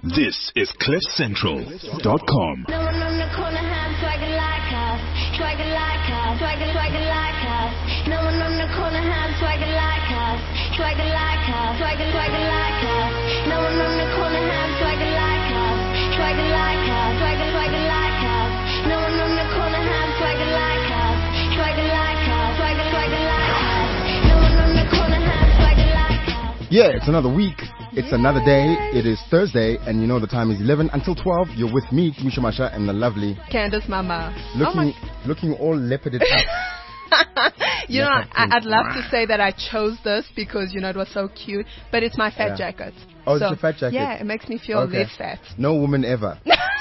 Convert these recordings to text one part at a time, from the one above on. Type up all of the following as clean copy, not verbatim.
This is CliffCentral.com. No one on the corner has swagger like us. Swagger like us. Swagger like us. No one on the corner has swagger like us. Swagger like us. Swagger like us. No one on the corner has swagger like us. Swagger like us. Swagger like us. No one on the corner has swagger like us. Swagger like us. Swagger like us. No one on the corner has swagger like us. Yeah, it's another week. It's another day. It is Thursday, and you know the time is 11 until 12. You're with me, Tumisha Masha, and the lovely Candace Mama. Looking all leoparded up. You know, I'd love to say that I chose this because, you know, it was so cute, but it's my fat jacket. Oh, it's your fat jacket? Yeah, it makes me feel less fat. No woman ever.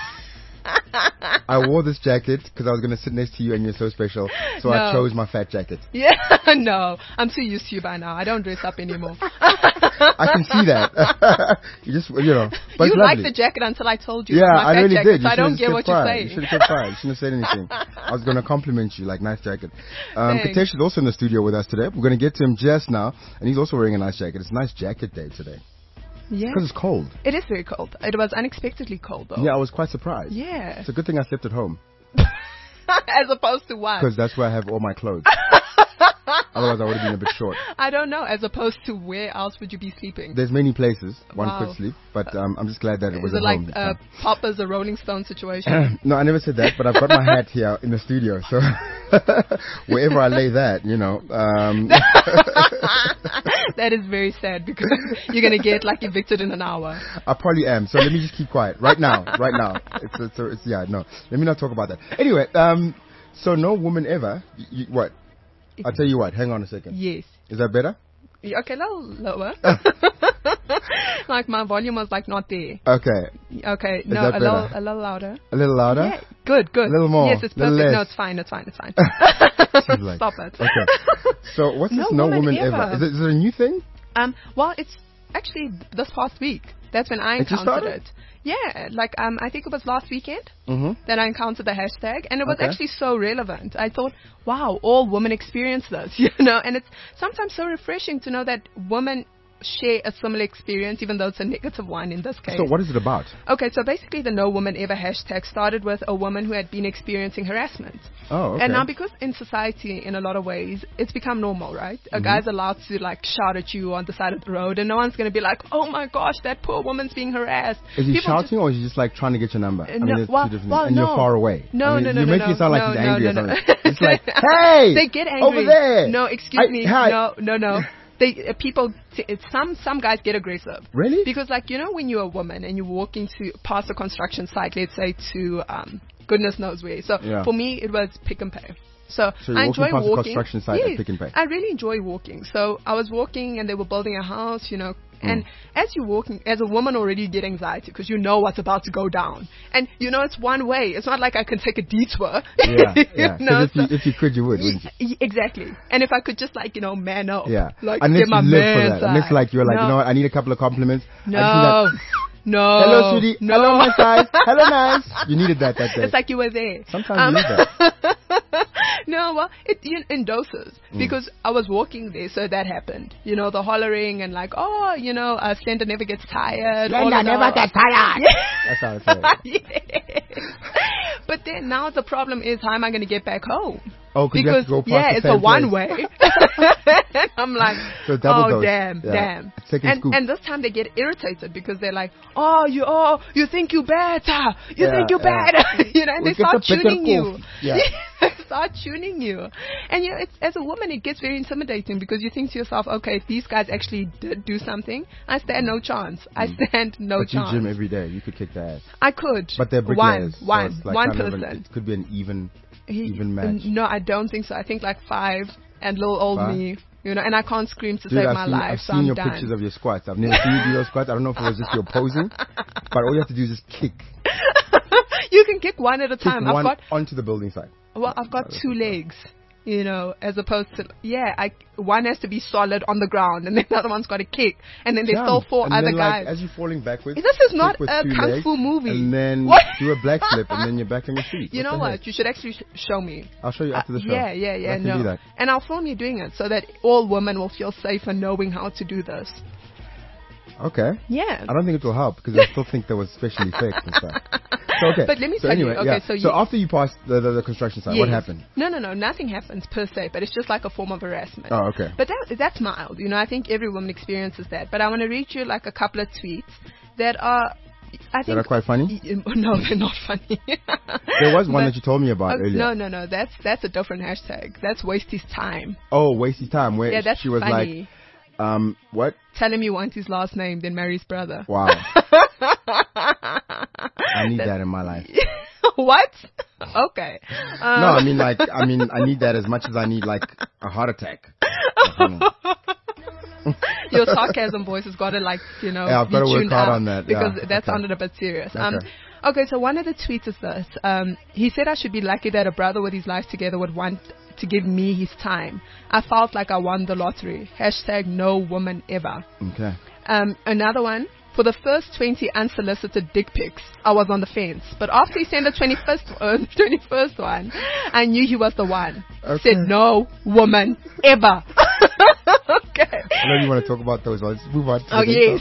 I wore this jacket because I was going to sit next to you and you're so special, so I chose my fat jacket. Yeah, no, I'm too used to you by now. I don't dress up anymore. I can see that. You just, but you liked the jacket until I told you. Yeah, I really did. So I don't get what you're saying. You should have kept quiet. You shouldn't have said anything. I was going to compliment you, like, nice jacket. Katesh is also in the studio with us today. We're going to get to him just now, and he's also wearing a nice jacket. It's a nice jacket day today. Yeah. Because it's cold. It is very cold. It was unexpectedly cold, though. Yeah, I was quite surprised. Yeah. It's a good thing I slept at home. As opposed to what? Because that's where I have all my clothes. Otherwise, I would have been a bit short. I don't know. As opposed to where else would you be sleeping? There's many places one could sleep, but I'm just glad that it was at home. Is it like Papa's a Rolling Stone situation? No, I never said that, but I've got my hat here in the studio, so wherever I lay that, That is very sad because you're going to get like evicted in an hour. I probably am, so let me just keep quiet right now. No. Let me not talk about that. Anyway, so no woman ever, what? I'll tell you what, hang on a second. Yes. Is that better? Yeah, okay, a little lower. Like my volume was like not there. Okay. Okay, no, a little louder. A little louder? Yeah, good. A little more. Yes, it's perfect. Less. No, it's fine. Like, Stop it. Okay. So what's this no woman ever? Is it a new thing? Well, it's actually this past week. That's when I encountered it. Yeah, like I think it was last weekend that I encountered the hashtag, and it was actually so relevant. I thought, wow, all women experience this, and it's sometimes so refreshing to know that women share a similar experience, even though it's a negative one in this case. So what is it about? Okay, so basically the No Woman Ever hashtag started with a woman who had been experiencing harassment. Oh, okay. And now because in society, in a lot of ways, it's become normal, right? A guy's allowed to like shout at you on the side of the road and no one's going to be like, oh my gosh, that poor woman's being harassed. Is he shouting or is he just like trying to get your number? You're far away. No. You're making it sound like he's angry or something. It's like, hey! They get angry. Over there! No, excuse me. Hi. No. Some guys get aggressive. Really? Because when you're a woman and you're walking past a construction site, let's say to goodness knows where. So for me, it was Pick n Pay. So I enjoy walking. walking. Past the construction site at Pick n Pay. I really enjoy walking. So I was walking and they were building a house, And as you're walking, as a woman already you get anxiety because you know what's about to go down. And it's one way. It's not like I can take a detour. Yeah. If you could, you would, wouldn't you? Exactly. And if I could just man up. Yeah. Like unless get my you live man for that. side. Unless like you're like, you know what, I need a couple of compliments. No. No. Hello, sweetie. No. Hello, my size. Hello, nice. You needed that day. It's like you were there. Sometimes you need that. No, well, in doses. Because I was walking there, so that happened. The hollering and like, Slender never gets tired. Slender never gets tired. That's how I say it. But then now the problem is, how am I going to get back home? Oh, because you have to go past it's the a one place. way. I'm like, so double dose. damn. Second scoop. And this time they get irritated because they're like, you think you better. You think you better. And they start tuning you. Yeah. They start tuning you. And as a woman, it gets very intimidating because you think to yourself, okay, if these guys actually did do something, I stand no chance. I stand no chance. But you gym every day. You could kick their ass. I could. But they're bricklayers. One person. It could be an even match. No, I don't think so. I think like 5 and little old me. And I can't scream to save my life. I've seen your pictures of your squats. I've never seen you do your squats. I don't know if it was just your posing, but all you have to do is just kick. You can kick one at a time. I've got onto the building site. Well, I've got 2 legs. As opposed to, one has to be solid on the ground, and then the other one's got to kick, and then there's still 4 other guys. As you're falling backwards, this is not a kung fu movie. And then do a black flip, and then you're back on your feet. You know what? You should actually show me. I'll show you after the show. Yeah. No. Do that. And I'll film you doing it so that all women will feel safer knowing how to do this. Okay. Yeah. I don't think it will help because I still think there was special effects and stuff. So, okay. But let me so tell anyway, you. Okay, yeah. So after you passed the construction site, yes. what happened? No, nothing happens per se, but it's just like a form of harassment. Oh, okay. But that's mild. You know, I think every woman experiences that. But I want to read you like a couple of tweets that are, I think, that are quite funny. No, they're not funny. There was one that you told me about earlier. No. That's a different hashtag. That's waste his time. Oh, waste his time. Where yeah, that's she was funny. like, what? Tell him you want his last name, then marry his brother. Wow. I need that in my life. What? Okay. No, I mean, I need that as much as I need, like, a heart attack. Your sarcasm voice has got to, like, you know, yeah, I've got to work hard on that. Because yeah. that sounded a bit serious. Okay, so one of the tweets is this. He said I should be lucky that a brother with his life together would want to give me his time. I felt like I won the lottery. Hashtag no woman ever. Okay. Another one. For the first 20 unsolicited dick pics, I was on the fence. But after he sent the 21st one, I knew he was the one. Okay. Said no woman ever. Okay. I know you want to talk about those ones. Move on. Oh, yes.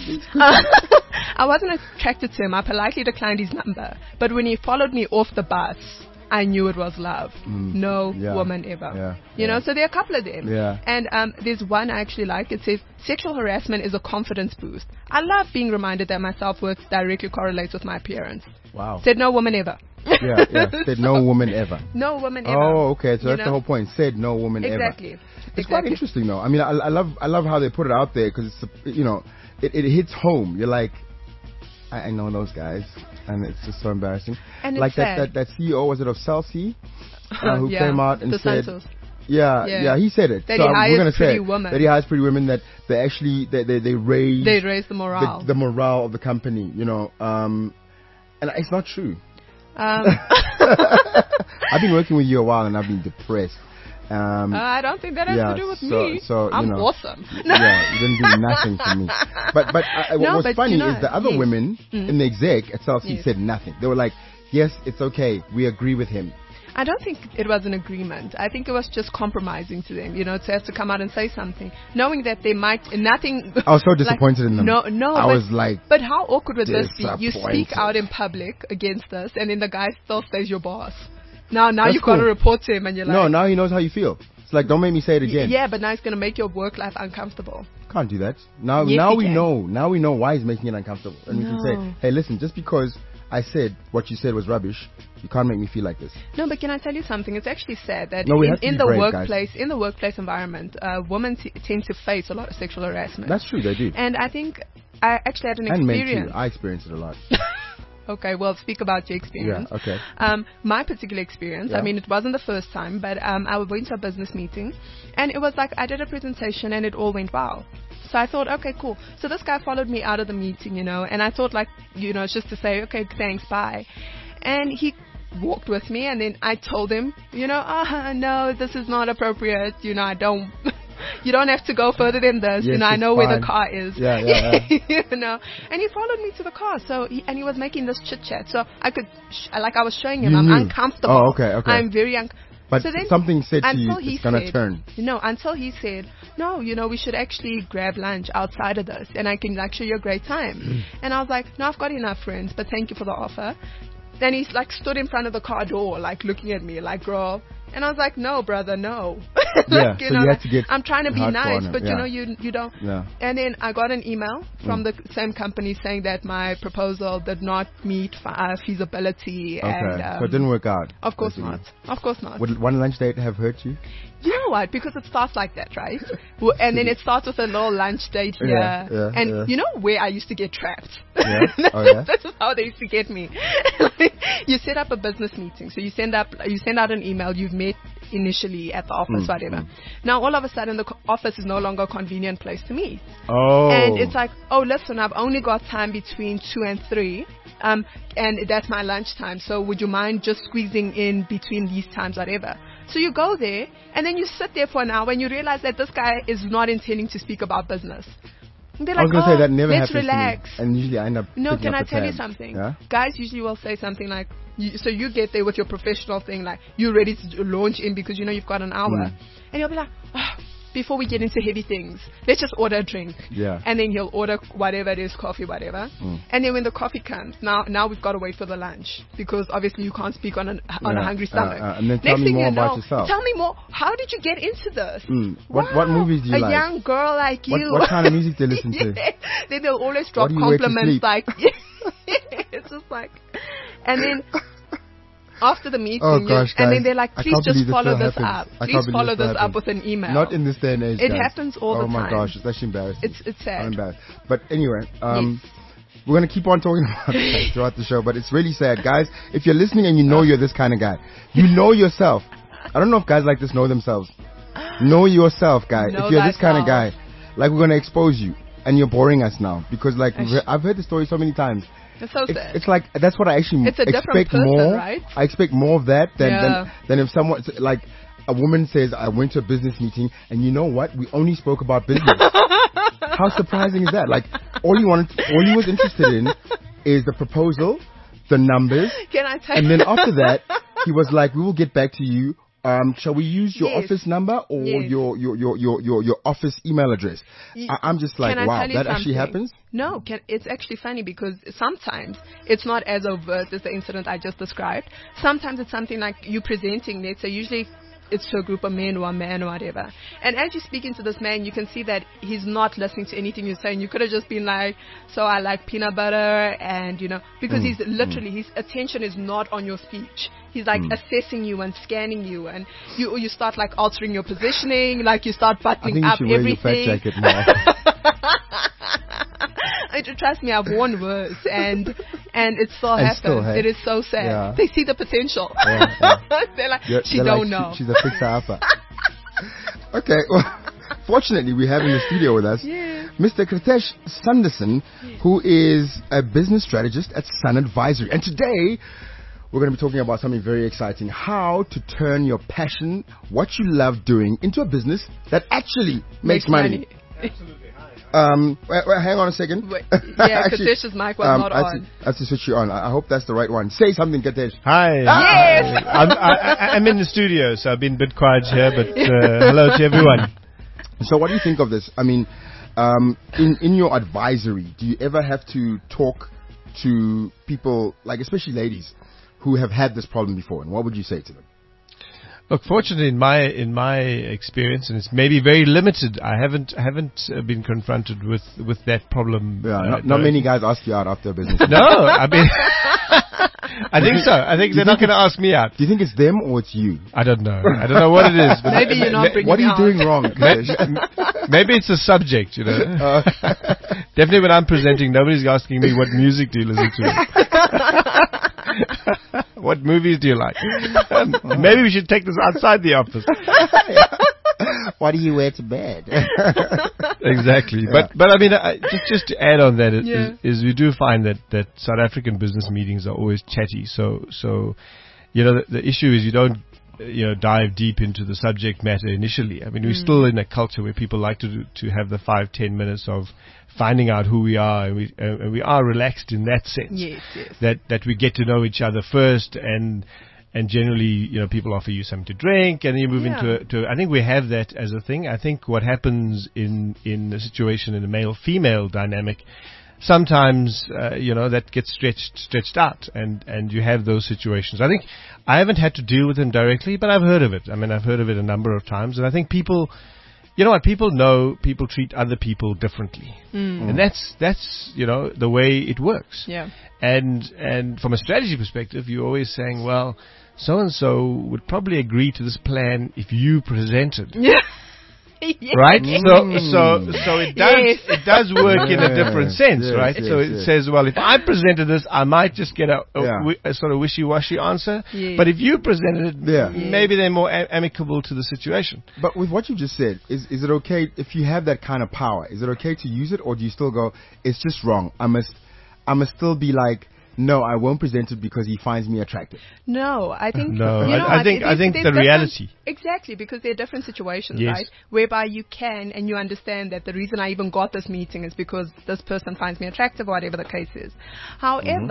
I wasn't attracted to him. I politely declined his number. But when he followed me off the bus, I knew it was love. No woman ever. Yeah. You know, so there are a couple of them. Yeah. And there's one I actually like. It says, sexual harassment is a confidence boost. I love being reminded that my self-worth directly correlates with my appearance. Wow. Said no woman ever. Yeah. Said no woman ever. No woman ever. Oh, okay. So that's the whole point. Said no woman ever. Exactly. It's quite interesting, though. I mean, I love how they put it out there because it's, you know, it hits home. You're like, I know those guys, and it's just so embarrassing. And like it's sad. that CEO, was it of Celsea, who came out and said, Santos. Yeah, he said it. That so he we're gonna hires pretty say women. that he hires pretty women, that they actually they raise the morale, the morale of the company, you know. And it's not true. I've been working with you a while, and I've been depressed. I don't think that has to do with me. So I'm you know, awesome. Yeah, you didn't do nothing for me. But what was funny is the other women in the exec at Celsea said nothing. They were like, yes, it's okay. We agree with him. I don't think it was an agreement. I think it was just compromising to them, you know, to have to come out and say something, knowing that they might nothing. I was so disappointed in them. No. Was like, but how awkward would this be? You speak out in public against us, and then the guy still stays your boss. Now you've got to report to him, and you're like, no, now he knows how you feel. It's like, don't make me say it again. Yeah, but now he's going to make your work life uncomfortable. Can't do that. Now we know why he's making it uncomfortable, and we can say, hey, listen, just because I said what you said was rubbish, you can't make me feel like this. No, but can I tell you something? It's actually sad that in the workplace environment, women tend to face a lot of sexual harassment. That's true, they do. And I think I actually had an experience. And men too. I experienced it a lot. Okay, well, speak about your experience. Yeah, okay. My particular experience, I mean, it wasn't the first time, but I went to a business meeting, and it was like I did a presentation, and it all went well. So I thought, okay, cool. So this guy followed me out of the meeting, you know, and I thought, like, you know, just to say, okay, thanks, bye. And he walked with me, and then I told him, you know, no, this is not appropriate. You know, I don't... You don't have to go further than this. Yes, you know, I know where the car is. Yeah. You know, and he followed me to the car. So he was making this chit chat. So I could, I was showing him, I'm uncomfortable. Oh, okay. I'm very uncomfortable. But so then, something said to you, it's going to turn. No, until he said, no, you know, we should actually grab lunch outside of this, and I can like show you a great time. And I was like, no, I've got enough friends, but thank you for the offer. Then he's like stood in front of the car door, like looking at me, like, girl. And I was like, no, brother, no. Like, you so know, you had to get I'm trying to be nice, but yeah. you know, you don't. Yeah. And then I got an email from the same company saying that my proposal did not meet feasibility. Okay. And, so it didn't work out. Of course not. Of course not. Would one lunch date have hurt you? You know what? Because it starts like that, right? And then it starts with a little lunch date here. And you know where I used to get trapped? Yeah. Oh, yeah? This is how they used to get me. You set up a business meeting. So you send out an email. You've met initially at the office, whatever. Now, all of a sudden, the office is no longer a convenient place to meet. Oh. And it's like, oh, listen, I've only got time between 2 and 3. And that's my lunchtime. So would you mind just squeezing in between these times, whatever? So you go there, and then you sit there for an hour, and you realize that this guy is not intending to speak about business. And they're like, I was going to say that never happens relax. to me. And usually I end up can I tell you tab. something? Yeah? Guys usually will say something like, so you get there with your professional thing, like you're ready to launch in because you know you've got an hour. And you'll be like, before we get into heavy things, let's just order a drink. Yeah. And then he'll order whatever it is, coffee, whatever. And then when the coffee comes, now we've got to wait for the lunch because obviously you can't speak on a hungry stomach. And then tell me more about yourself. Tell me more. How did you get into this? What movies do you like? A young girl like you. What kind of music do you listen to? Then they'll always drop compliments like, it's just like, and then after the meeting, guys, and then they're like, please just follow this happens. up. Please follow this up with an email. Not in this day and age. It happens all the time. Oh my gosh, it's actually embarrassing. It's sad. I'm embarrassed. But anyway, we're going to keep on talking about that throughout the show, but it's really sad. Guys, if you're listening and you know you're this kind of guy, you know yourself. I don't know if guys like this know themselves. Know yourself, guy. If you're this kind of guy, like, we're going to expose you. And you're boring us now because, like, I've heard the story so many times. It's so sad. It's like that's what I actually expect person, more. Right? I expect more of that than if someone like a woman says, "I went to a business meeting and you know what? We only spoke about business." How surprising is that? Like, all he was interested in is the proposal, the numbers, Can I tell and then after that, he was like, "We will get back to you. Shall we use your office number or your office email address?" I'm just like, wow, that actually happens? No, it's actually funny because sometimes it's not as overt as the incident I just described. Sometimes it's something like you presenting it. So usually it's to a group of men or a man or whatever. And as you're speaking to this man, you can see that he's not listening to anything you're saying. You could have just been like, so I like peanut butter, and because he's literally, his attention is not on your speech. He's like assessing you and scanning you, and you start like altering your positioning, like you start buttoning up everything. I think you should wear your fat jacket more. Trust me, I've worn worse, and it still happens. It is so sad. Yeah. They see the potential. They're like, she don't know. She's a fixer upper. Okay, well, fortunately, we have in the studio with us Mr. Kritesh Sanderson, who is a business strategist at Sun Advisory. And today, we're going to be talking about something very exciting. How to turn your passion, what you love doing, into a business that actually makes money. Absolutely. Hang on a second. Katesh's mic was not on. I have to switch you on. I hope that's the right one. Say something, Katesh. Hi. Yes. I'm in the studio, so I've been a bit quiet here, but hello to everyone. So what do you think of this? I mean, in your advisory, do you ever have to talk to people, like especially ladies, who have had this problem before, and what would you say to them? Look, fortunately, in my experience, and it's maybe very limited, I haven't been confronted with that problem. Yeah, not many guys ask you out after a business. No, I mean, I think so. I think they're not going to ask me out. Do you think it's them or it's you? I don't know. I don't know what it is. But maybe you're not bringing What are you doing wrong? Maybe it's a subject, Definitely when I'm presenting, nobody's asking me what music do you listen to. What movies do you like? Maybe we should take this outside the office. What do you wear to bed? Exactly. Yeah. But I mean, just to add on that, is we do find that South African business meetings are always chatty. So the issue is you don't dive deep into the subject matter initially. I mean, we're still in a culture where people like to have the 5-10 minutes of finding out who we are, and we are relaxed in that sense. Yes. That we get to know each other first, and generally, people offer you something to drink, and then you move into. I think we have that as a thing. I think what happens in a situation in a male-female dynamic, sometimes that gets stretched out, and you have those situations. I think I haven't had to deal with them directly, but I've heard of it. I mean, I've heard of it a number of times, and I think people. You know what? People treat other people differently, and that's the way it works. Yeah. And from a strategy perspective, you're always saying, well, so and so would probably agree to this plan if you presented. Yeah. Yes. Right? So it does work in a different sense, right? So it says, well, if I presented this, I might just get a sort of wishy-washy answer. Yes. But if you presented it, maybe they're more amicable to the situation. But with what you just said, is it okay if you have that kind of power? Is it okay to use it, or do you still go, it's just wrong? I must still be like, no, I won't present it because he finds me attractive. No, I think I think the reality. Exactly, because there are different situations, yes. right? Whereby you can and you understand that the reason I even got this meeting is because this person finds me attractive, or whatever the case is. However,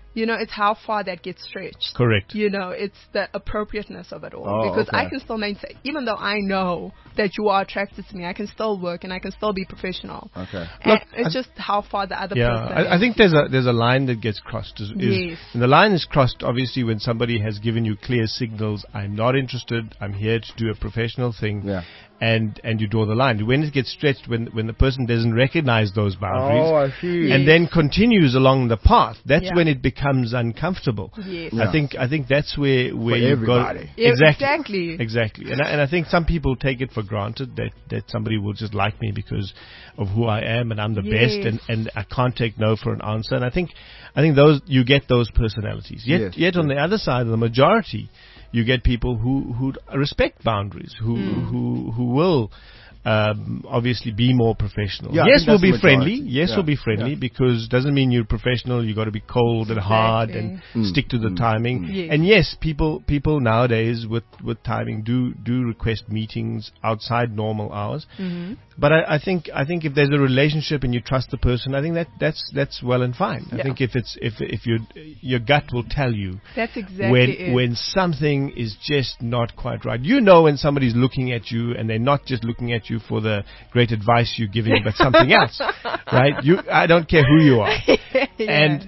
it's how far that gets stretched. Correct. It's the appropriateness of it all. Because I can still maintain, even though I know that you are attracted to me, I can still work and I can still be professional. Okay. And it's just how far the other person is. I think there's a line that gets crossed. Yes. And the line is crossed, obviously, when somebody has given you clear signals, I'm not interested, I'm here to do a professional thing. Yeah. And you draw the line. When it gets stretched, when the person doesn't recognize those boundaries, I see. and then continues along the path, that's when it becomes uncomfortable. Yes. Yeah. I think that's where you've got everybody. exactly. And I think some people take it for granted that somebody will just like me because of who I am and I'm the best and I can't take no for an answer. And I think those you get those personalities. Yet on the other side, the majority, you get people who respect boundaries, who will obviously be more professional. Yeah, yes, we'll be majority. friendly. We'll be friendly because doesn't mean you're professional. You got to be cold and hard and stick to the timing. Yes. And yes, people nowadays with timing do request meetings outside normal hours. Mm-hmm. But I think if there's a relationship and you trust the person, I think that's well and fine. I think if your gut will tell you that's exactly when something is just not quite right. When somebody's looking at you and they're not just looking at you for the great advice you're giving, but something else, right? I don't care who you are, and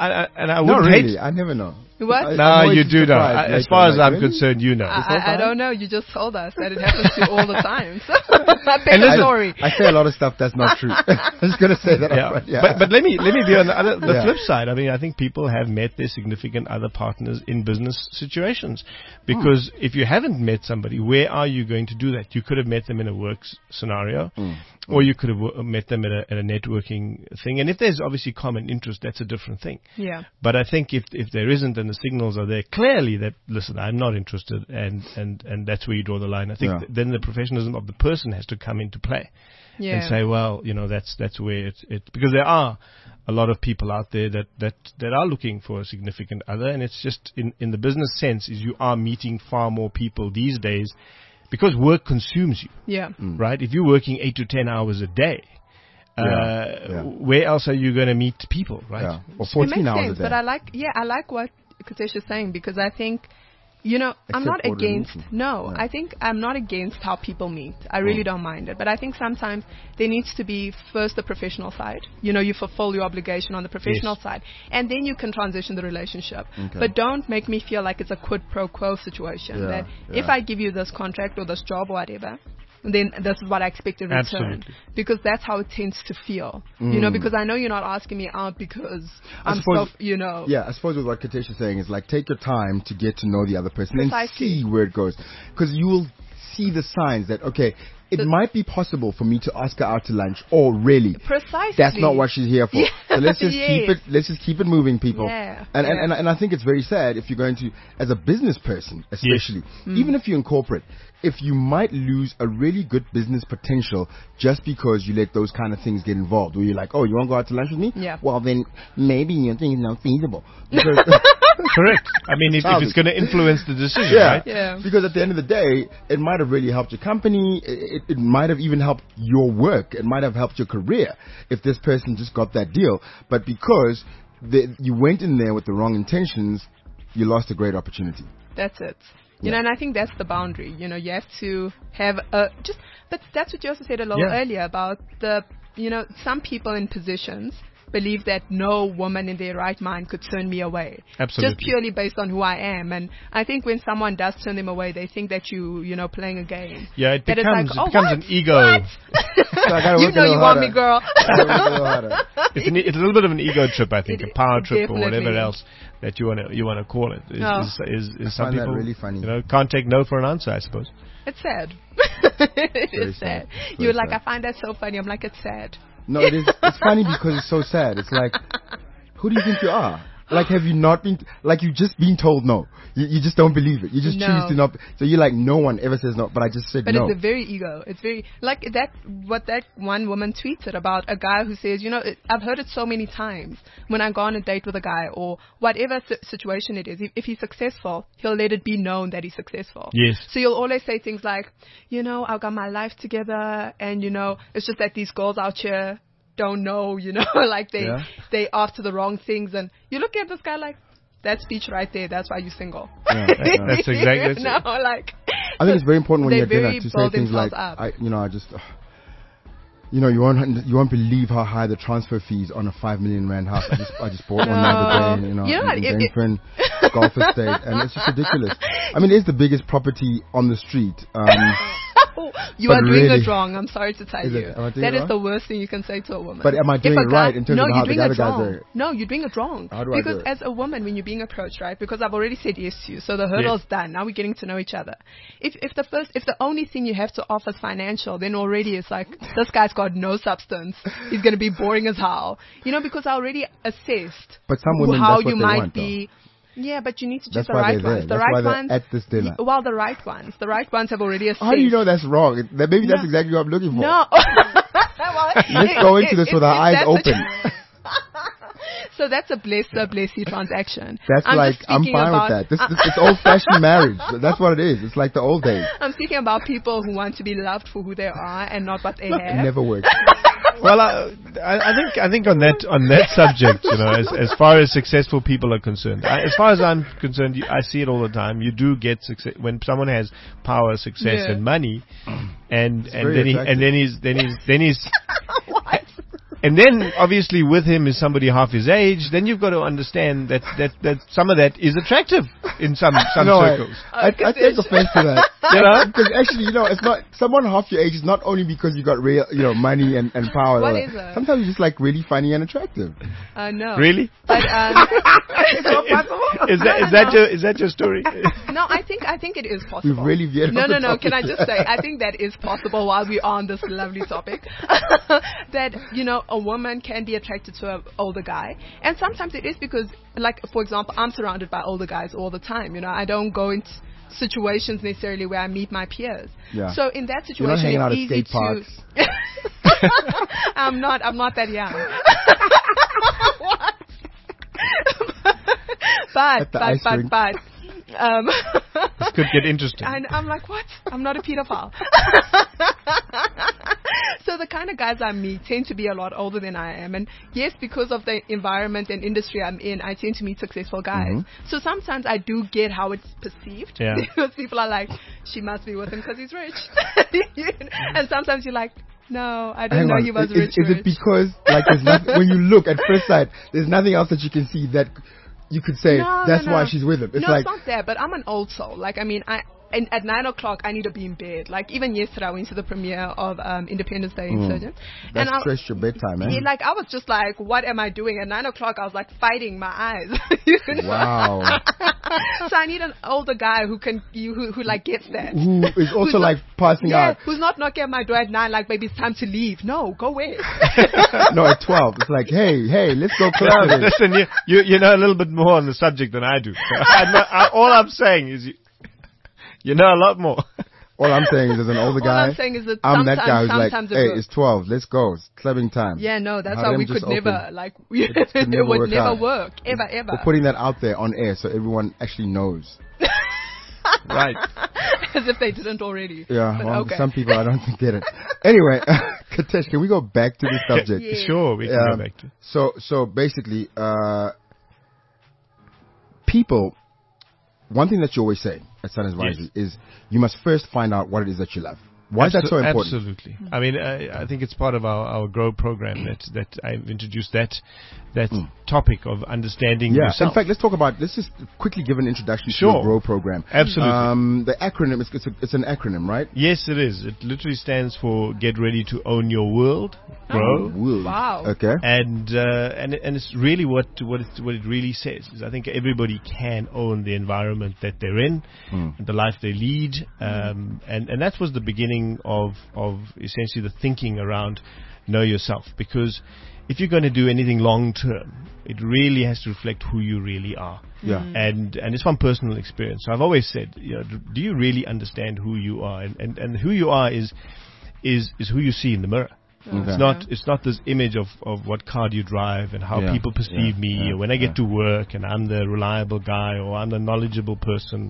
I wouldn't really. hate. I never know. What? No, you do know. As far as I'm concerned, you know. I don't know. You just told us that it happens to you all the time. So and story. I say a lot of stuff that's not true. I was going to say that. But let me be on the flip side. I mean, I think people have met their significant other partners in business situations. Because if you haven't met somebody, where are you going to do that? You could have met them in a work scenario, or you could have met them at a networking thing. And if there's obviously common interest, that's a different thing. Yeah. But I think if there isn't, and the signals are there clearly that, listen, I'm not interested, and that's where you draw the line. I think then the professionalism of the person has to come into play. Yeah. And say, well, that's where it because there are a lot of people out there that are looking for a significant other, and it's just in the business sense is you are meeting far more people these days because work consumes you. Yeah. Right? If you're working 8 to 10 hours a day, where else are you going to meet people, right? Yeah. Or 14 hours a day. But I like what Katesh is saying because I think, I'm not against, I think I'm not against how people meet. I really don't mind it. But I think sometimes there needs to be first the professional side. You fulfill your obligation on the professional side. And then you can transition the relationship. Okay. But don't make me feel like it's a quid pro quo situation. That if I give you this contract or this job or whatever, then this is what I expect in return. Absolutely. Because that's how it tends to feel. Because I know you're not asking me out because I suppose with what Katesh is saying is like take your time to get to know the other person and see where it goes. Because you will see the signs that, okay, it might be possible for me to ask her out to lunch, or really, precisely, that's not what she's here for. So let's just keep it moving, people. And I think it's very sad if you're going to, as a business person, especially, even if you're in corporate, if you might lose a really good business potential just because you let those kind of things get involved, where you're like, oh, you want to go out to lunch with me? Yeah. Well, then maybe you think it's not feasible. Correct. I mean, if it's going to influence the decision, right? Yeah. Because at the end of the day, it might have really helped your company. It might have even helped your work. It might have helped your career if this person just got that deal. But because you went in there with the wrong intentions, you lost a great opportunity. That's it. And I think that's the boundary. You have to have but that's what you also said a little earlier about some people in positions believe that no woman in their right mind could turn me away. Absolutely. Just purely based on who I am. And I think when someone does turn them away, they think that playing a game. Yeah, it becomes an ego. What? So you want me, girl. It's a little bit of an ego trip, I think, a power trip or whatever else that you want to call it. Is some people really funny. Can't take no for an answer, I suppose. It's sad. It's sad. You're like, I find that so funny. I'm like, it's sad. No, it is. It's funny because it's so sad. It's like, who do you think you are? Like, have you not been, like, you've just been told no. You just don't believe it. You just choose to not. So you're like, no one ever says no, but I just said no. But it's a very ego. It's very, like what that one woman tweeted about a guy who says, I've heard it so many times when I go on a date with a guy or whatever situation it is. If he's successful, he'll let it be known that he's successful. Yes. So you'll always say things like, I've got my life together and, it's just that these girls out here, don't know, like they after the wrong things, and you look at this guy like, that speech right there, that's why you're single. Yeah, that's exactly it. I think it's very important when you're at dinner to say things like, you won't believe how high the transfer fees on a 5 million rand house. I just bought one the other day, in Benford Golf Estate, and it's just ridiculous. I mean, it's the biggest property on the street. You are doing it wrong. I'm sorry to tell you. That is the worst thing you can say to a woman. But am I doing it right in terms of how the other guys are? No, you're doing it wrong. How do I do it? Because as a woman, when you're being approached, right? Because I've already said yes to you, so the hurdle's done. Now we're getting to know each other. If the only thing you have to offer is financial, then already it's like, this guy's got no substance. He's going to be boring as hell. Because I already assessed how you might be. Yeah, but you need to choose the right ones. The right ones at this dinner. Well, the right ones. The right ones have already assessed. How do you know that's wrong? Maybe that's exactly what I'm looking for. No. Let's go into this with our eyes open. So that's a bless you transaction. That's I'm fine with that. It's old-fashioned marriage. That's what it is. It's like the old days. I'm speaking about people who want to be loved for who they are and not what they have. It never works. Well, I think on that subject, as far as successful people are concerned, as far as I'm concerned, I see it all the time. You do get success when someone has power, success, and money, and then he's what? And then, obviously, with him is somebody half his age. Then you've got to understand that some of that is attractive in some circles. I take offense to that. Because actually, it's not someone half your age is not only because you got real, money and power. What is it? Sometimes you just like really funny and attractive. No. Really? But is that your story? No, I think it is possible. We've really veered. No. Can I just say, I think that is possible while we are on this lovely topic. That a woman can be attracted to an older guy, and sometimes it is because, like, for example, I'm surrounded by older guys all the time. I don't go into situations necessarily where I meet my peers. Yeah. So in that situation, it's easy to. I'm not that young. But. This could get interesting. And I'm like, what? I'm not a pedophile. So the kind of guys I meet tend to be a lot older than I am. And yes, because of the environment and industry I'm in, I tend to meet successful guys. Mm-hmm. So sometimes I do get how it's perceived. Yeah. Because people are like, she must be with him because he's rich. And sometimes you're like, no, I didn't know he was rich. Is it because, like, when you look at first sight, there's nothing else that you can see that you could say that's why she's with him? It's not that, but I'm an old soul. Like, I mean, at 9 o'clock, I need to be in bed. Like, even yesterday, I went to the premiere of Independence Day Insurgent. That's stressed your bedtime, man. I was just like, what am I doing? At 9 o'clock, I was like fighting my eyes. Wow. So I need an older guy who like gets that. Who is also like passing out. Who's not knocking at my door at 9 like, baby, it's time to leave. No, go away. No, at 12. It's like, hey, let's go club. Listen, you know a little bit more on the subject than I do. All I'm saying is you know a lot more. All I'm saying is, as an older guy, I'm saying is that I'm that guy who's like, hey, it's 12, let's go, it's clubbing time. Yeah, no, that's why we could never, like, it would never work, ever. We're putting that out there on air so everyone actually knows. Right. As if they didn't already. Yeah, some people I don't think get it. Anyway, Katesh, can we go back to the subject? Yeah. Sure, we can go back to it. So basically, people, one thing that you always say at Sun Advisory is you must first find out what it is that you love. Why is that so important? Absolutely. I mean, I think it's part of our Grow program that I've introduced that topic of understanding yourself. In fact, let's just quickly give an introduction to the Grow program. Absolutely. The acronym, it's an acronym, right? Yes, it is. It literally stands for Get Ready to Own Your World. Grow. World. Wow. Okay. And it's really what it really says is I think everybody can own the environment that they're in, the life they lead, and that was the beginning of essentially the thinking around know yourself, because if you're going to do anything long term, it really has to reflect who you really are. Yeah. And it's from personal experience. So I've always said, do you really understand who you are? And who you are is who you see in the mirror. Okay. It's not this image of what car do you drive and how people perceive me, or when I get to work and I'm the reliable guy, or I'm the knowledgeable person,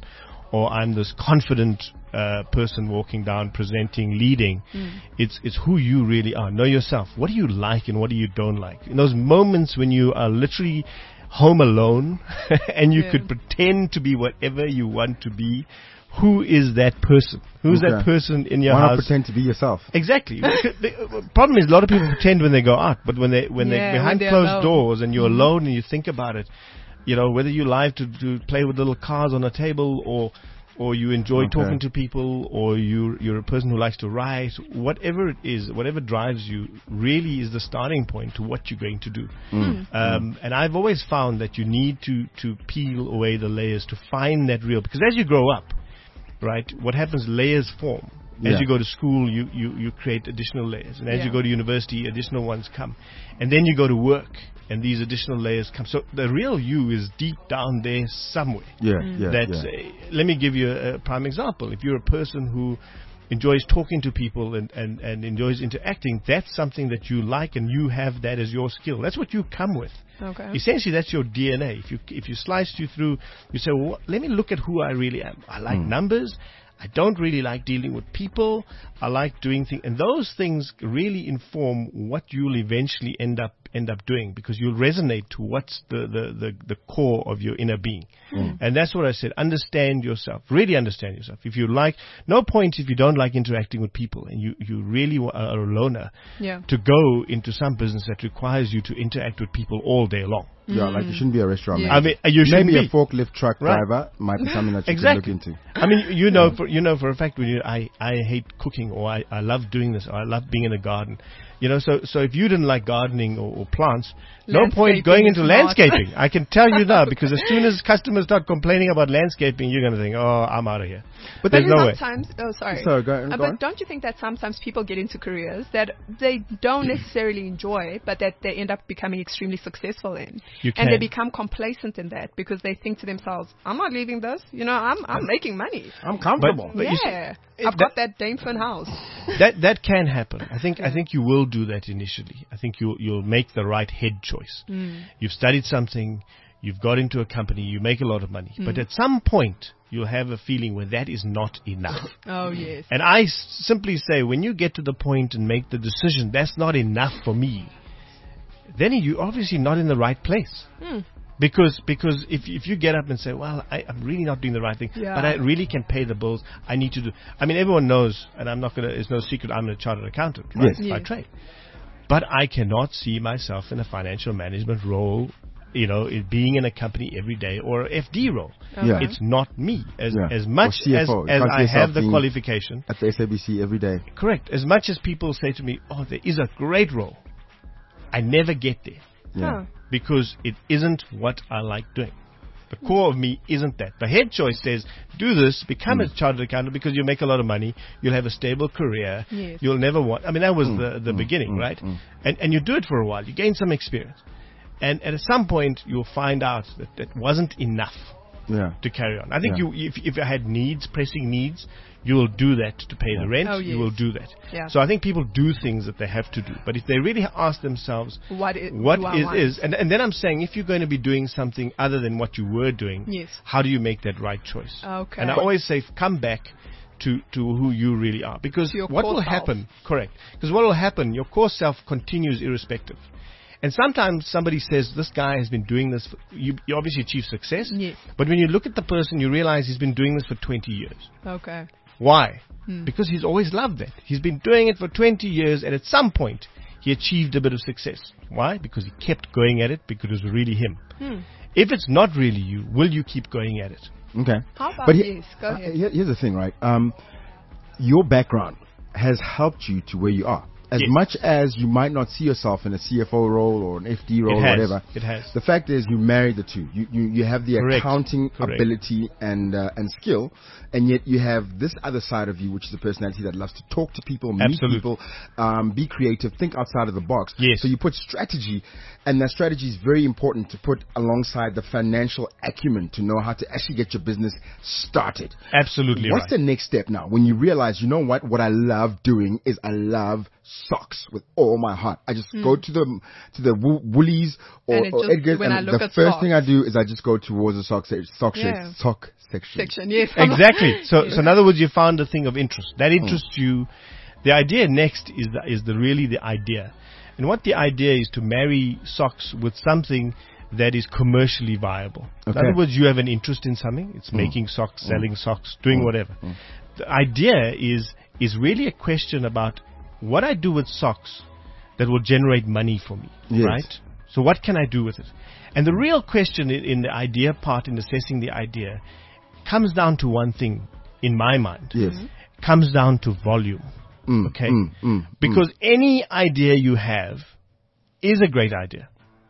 or I'm this confident person walking down, presenting, leading. It's who you really are. Know yourself. What do you like and what do you don't like? In those moments when you are literally home alone and you could pretend to be whatever you want to be, who is that person? Who's that person in your house? Why not pretend to be yourself? Exactly. The problem is a lot of people pretend when they go out, but when they're behind closed doors and you're alone and you think about it, whether you like to play with little cars on a table or you enjoy talking to people, or you're a person who likes to write, whatever it is, whatever drives you, really is the starting point to what you're going to do. And I've always found that you need to peel away the layers to find that real, because as you grow up, right, what happens, layers form. As you go to school, you create additional layers. And as you go to university, additional ones come. And then you go to work, and these additional layers come. So the real you is deep down there somewhere. Let me give you a prime example. If you're a person who enjoys talking to people and enjoys interacting, that's something that you like, and you have that as your skill. That's what you come with. Okay. Essentially, that's your DNA. If you sliced you through, you say, well, let me look at who I really am. I like numbers. I don't really like dealing with people. I like doing things, and those things really inform what you'll eventually end up doing, because you'll resonate to what's the core of your inner being. And that's what I said. Understand yourself. Really understand yourself. If you like, no point if you don't like interacting with people and you really are a loner, to go into some business that requires you to interact with people all day long. Like you shouldn't be a restaurant manager. I mean, you shouldn't Maybe be. a forklift truck driver might be something that you could look into. I mean, for a fact, when I hate cooking, or I love doing this, or I love being in a garden. So if you didn't like gardening or plants, no point going into landscaping. I can tell you now, because as soon as customers start complaining about landscaping, you're going to think, oh, I'm out of here. But there's no way. Sorry, go on. But don't you think that sometimes people get into careers that they don't necessarily enjoy, but that they end up becoming extremely successful in? And they become complacent in that, because they think to themselves, I'm not leaving this. I'm making money. I'm comfortable. But I've got that Dainfern house. That can happen. I think you will do that initially. I think you'll make the right head choice. You've studied something, you've got into a company, you make a lot of money. But at some point, you'll have a feeling where that is not enough. Oh, yes. And I simply say, when you get to the point and make the decision, that's not enough for me, then you're obviously not in the right place. Because if you get up and say, well, I'm really not doing the right thing, but I really can pay the bills, I need to do. I mean, everyone knows, and it's no secret, I'm a chartered accountant, right, by trade. But I cannot see myself in a financial management role, being in a company every day, or an FD role. It's not me. As much as I have the qualification. At the SABC every day. Correct. As much as people say to me, oh, there is a great role, I never get there. Because it isn't what I like doing. The core of me isn't that. The head choice says, do this, become a chartered accountant, because you'll make a lot of money, you'll have a stable career, you'll never want. I mean, that was the beginning, right? And you do it for a while, you gain some experience. And at some point, you'll find out that wasn't enough to carry on. I think if you had pressing needs, you will do that to pay the rent. You will do that. So I think people do things that they have to do. But if they really ask themselves what is, and then I'm saying, if you're going to be doing something other than what you were doing, how do you make that right choice? Okay. And I always say, come back to who you really are. Because what will happen, correct, because what will happen, your core self continues irrespective. And sometimes somebody says, this guy has been doing this. You obviously achieve success. But when you look at the person, you realize he's been doing this for 20 years. Okay. Why? Because he's always loved that. He's been doing it for 20 years, and at some point, he achieved a bit of success. Why? Because he kept going at it, because it was really him. If it's not really you, will you keep going at it? Okay. How about this? Go ahead. Here's the thing, right? Your background has helped you to where you are. As much as you might not see yourself in a CFO role or an FD role or whatever, it has. The fact is you married the two. You have the accounting ability and skill, and yet you have this other side of you, which is a personality that loves to talk to people, meet people, be creative, think outside of the box. So you put strategy, and that strategy is very important to put alongside the financial acumen to know how to actually get your business started. Absolutely. What's the next step now when you realize, you know what I love doing is I love socks with all my heart. I just go to the Woolies or Edgar's, and the first thing I do is I just go towards the sock section. Yes, exactly. So in other words, you found a thing of interest that interests you. The idea next is really the idea, and what the idea is to marry socks with something that is commercially viable. In other words, you have an interest in something. It's making socks, selling socks, doing whatever. The idea is really a question about what I do with socks that will generate money for me, right? So what can I do with it? And the real question in the idea part, in assessing the idea, comes down to one thing in my mind. Yes. Comes down to volume. Okay? Because any idea you have is a great idea.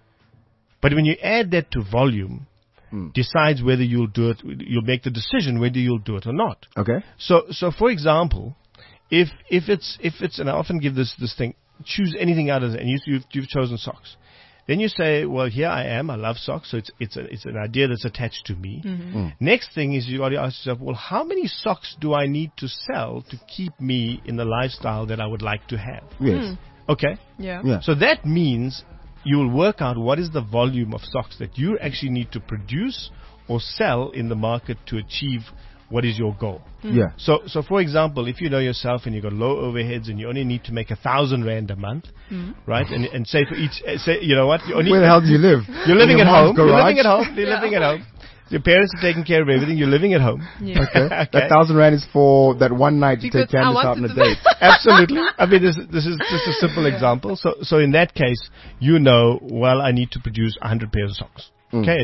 But when you add that to volume, decides whether you'll do it, you'll make the decision whether you'll do it or not. Okay. So for example, if it's, and I often give this thing, choose anything out of it, and you've chosen socks. Then you say, well, here I am, I love socks, so it's an idea that's attached to me. Next thing is you got to ask yourself, well, how many socks do I need to sell to keep me in the lifestyle that I would like to have? Yes. Okay. Yeah. So that means you will work out what is the volume of socks that you actually need to produce or sell in the market to achieve what is your goal. Yeah. So for example, if you know yourself and you've got low overheads and you only need to make 1,000 rand a month, right? And say for each, you know what? You only Where the hell do you live? You're living at home. You're living at home. You're living at home. Your parents are taking care of everything. You're living at home. Yeah. Okay. That 1,000 rand is for that one night to take Candace out on a date. Absolutely. I mean, this is just a simple example. So in that case, you know, well, I need to produce 100 pairs of socks. Okay.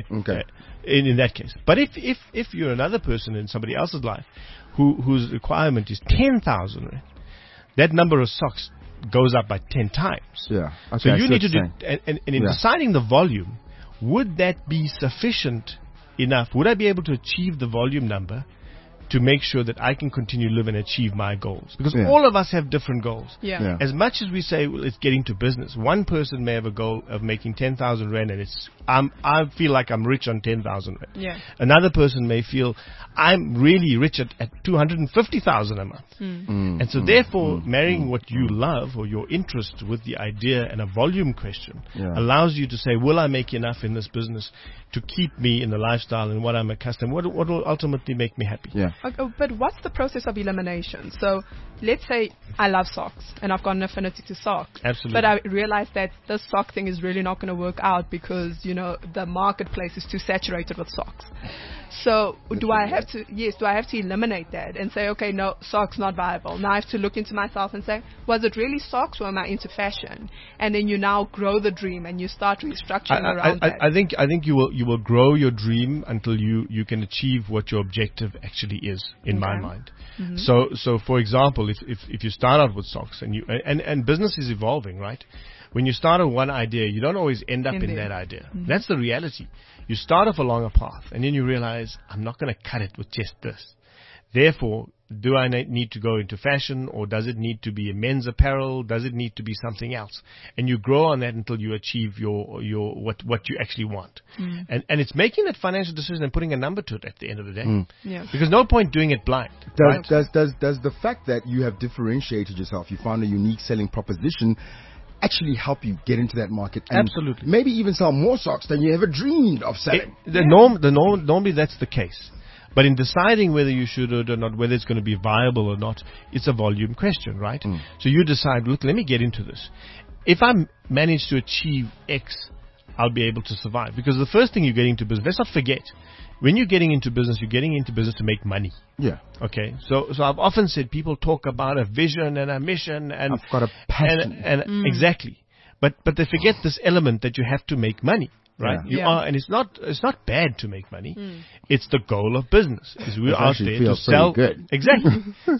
In that case, but if you're another person in somebody else's life, whose requirement is 10,000 rand, that number of socks goes up by 10 times. Yeah. Okay, so you need to do, and in deciding the volume, would that be sufficient enough? Would I be able to achieve the volume number to make sure that I can continue to live and achieve my goals? Because all of us have different goals. Yeah. As much as we say, well, it's getting to business, one person may have a goal of making 10,000 rand and I feel like I'm rich on 10,000 rand. Yeah. Another person may feel I'm really rich at 250,000 a month. And so therefore, marrying what you love or your interest with the idea and a volume question allows you to say, will I make enough in this business to keep me in the lifestyle and what I'm accustomed? What will ultimately make me happy? Yeah. Okay, but what's the process of elimination? So let's say I love socks and I've got an affinity to socks. Absolutely. But I realize that this sock thing is really not going to work out because, you know, the marketplace is too saturated with socks. So do I have to eliminate that and say, okay, no, socks not viable. Now I have to look into myself and say, was it really socks or am I into fashion? And then you now grow the dream and you start restructuring around that. I think you will grow your dream until you can achieve what your objective actually is, in my mind. So for example, if you start out with socks and business is evolving, right? When you start on one idea, you don't always end up in that idea. That's the reality. You start off along a path, and then you realize, I'm not going to cut it with just this. Therefore, do I need to go into fashion, or does it need to be a men's apparel? Does it need to be something else? And you grow on that until you achieve your what you actually want. And it's making that financial decision and putting a number to it at the end of the day. Because no point doing it blind. Does the fact that you have differentiated yourself, you found a unique selling proposition, actually help you get into that market and absolutely maybe even sell more socks than you ever dreamed of selling? Normally that's the case. But in deciding whether you should or not, whether it's going to be viable or not, it's a volume question, right? So you decide, look, let me get into this. If I manage to achieve X, I'll be able to survive. Because the first thing you get into business, let's not forget, when you're getting into business to make money. Yeah. Okay. So I've often said people talk about a vision and a mission and I've got a passion. Exactly. But they forget this element that you have to make money. Right, and it's not bad to make money. It's the goal of business. Is we're out there to sell. Good. Exactly.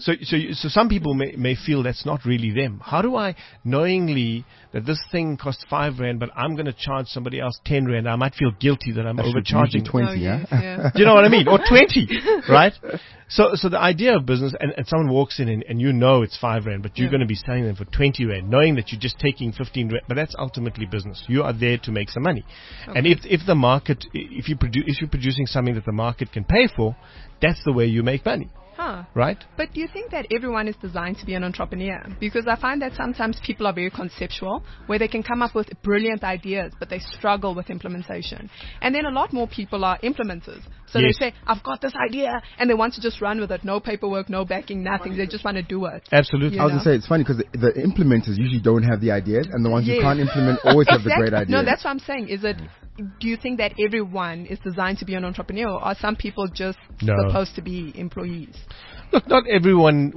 So some people may feel that's not really them. How do I, knowingly that this thing costs 5 rand, but I'm going to charge somebody else 10 rand? I might feel guilty that I'm overcharging 20. Do you know what I mean? Or 20, right? So the idea of business, and someone walks in and you know it's 5 rand, but you're going to be selling them for 20 rand, knowing that you're just taking 15 rand. But that's ultimately business. You are there to make some money. Okay. And if the market, if you're producing something that the market can pay for, that's the way you make money. Right? But do you think that everyone is designed to be an entrepreneur? Because I find that sometimes people are very conceptual, where they can come up with brilliant ideas, but they struggle with implementation. And then a lot more people are implementers. So they say, I've got this idea, and they want to just run with it. No paperwork, no backing, nothing. They just want to do it. Absolutely. I was going to say, it's funny because the implementers usually don't have the ideas, and the ones who can't implement always have the great ideas. No, that's what I'm saying. Do you think that everyone is designed to be an entrepreneur, or are some people just supposed to be employees? Look, not everyone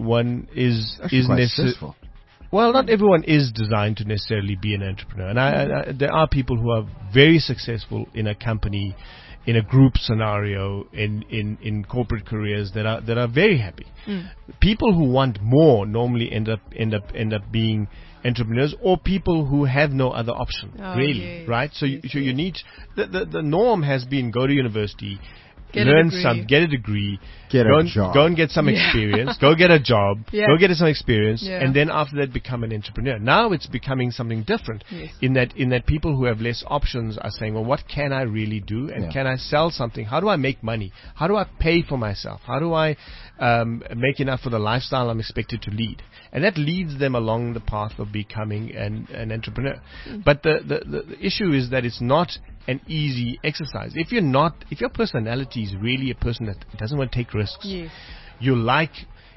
is necessarily. Well, not everyone is designed to necessarily be an entrepreneur, and there are people who are very successful in a company, in a group scenario, in corporate careers that are very happy. People who want more normally end up being entrepreneurs, or people who have no other option, right? So you need the norm has been go to university, get a degree, go and get some experience, go get a job, go get some experience, and then after that become an entrepreneur. Now it's becoming something different in that people who have less options are saying, well, what can I really do, and can I sell something? How do I make money? How do I pay for myself? How do I make enough for the lifestyle I'm expected to lead? And that leads them along the path of becoming an entrepreneur. But the issue is that it's not an easy exercise. If your personality is really a person that doesn't want to take risks, you like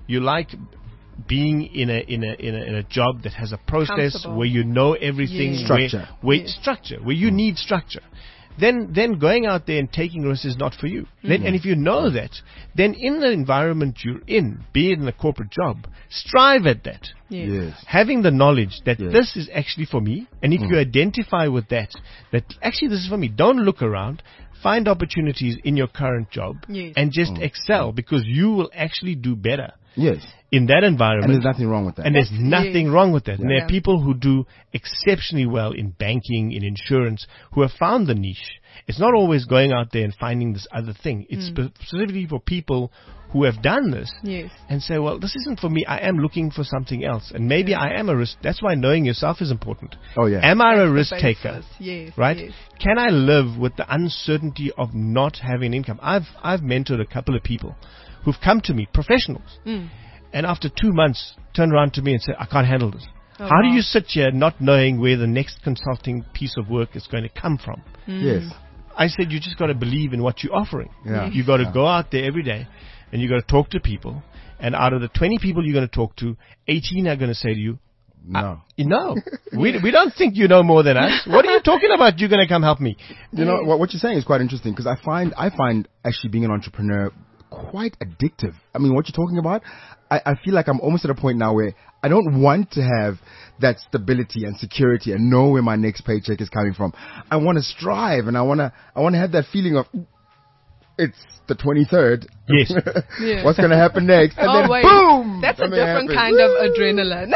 being in a job that has a process where you know everything, structure, where you need structure. Then going out there and taking risks is not for you. And if you know that, then in the environment you're in, be it in a corporate job, strive at that. Having the knowledge that this is actually for me, and if you identify with that actually this is for me, don't look around. Find opportunities in your current job and just excel, because you will actually do better. In that environment. And there's nothing wrong with that. And there's nothing wrong with that. And there are people who do exceptionally well in banking, in insurance, who have found the niche. It's not always going out there and finding this other thing. It's specifically for people who have done this and say, well, this isn't for me. I am looking for something else. And maybe I am a risk. That's why knowing yourself is important. Am I a risk taker? Right? Can I live with the uncertainty of not having income? I've mentored a couple of people who've come to me, professionals, and after 2 months turn around to me and say, I can't handle this. How do you sit here not knowing where the next consulting piece of work is going to come from? I said, you just got to believe in what you're offering. You got to go out there every day, and you got to talk to people, and out of the 20 people you're going to talk to, 18 are going to say to you, no. We don't think you know more than us. What are you talking about? You're going to come help me. You know, what you're saying is quite interesting, because I find actually being an entrepreneur quite addictive. I mean, what you're talking about, I feel like I'm almost at a point now where I don't want to have that stability and security and know where my next paycheck is coming from. I want to strive, and I want to have that feeling of, it's the 23rd. What's going to happen next? And then boom! That's a different kind of adrenaline.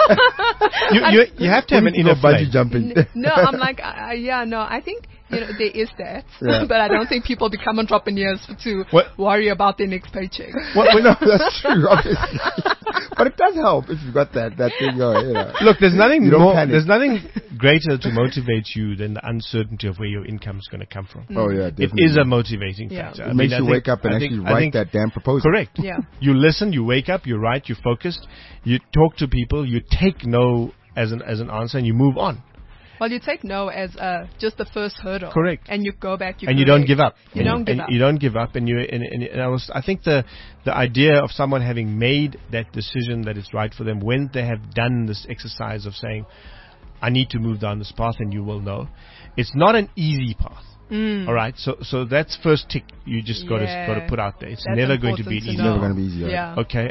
you have to have an inner bungee jumping. No, I'm like, I think there is that, but I don't think people become entrepreneurs to worry about their next paycheck. No, that's true, obviously. But it does help if you've got that thing going. Look, there's nothing greater to motivate you than the uncertainty of where your income is going to come from. Definitely. It is a motivating factor. It makes you wake up and actually write that damn proposal. Correct. You listen, you wake up, you write, you're focused, you talk to people, you take no as an answer, and you move on. Well, you take no as just the first hurdle. Correct. And you go back. And you don't give up. You don't give up. I think the idea of someone having made that decision that it's right for them, when they have done this exercise of saying, I need to move down this path, and you will know. It's not an easy path. All right. So that's first tick you just got to put out there. It's never going to be easy. It's never going to be easy. Yeah. Okay.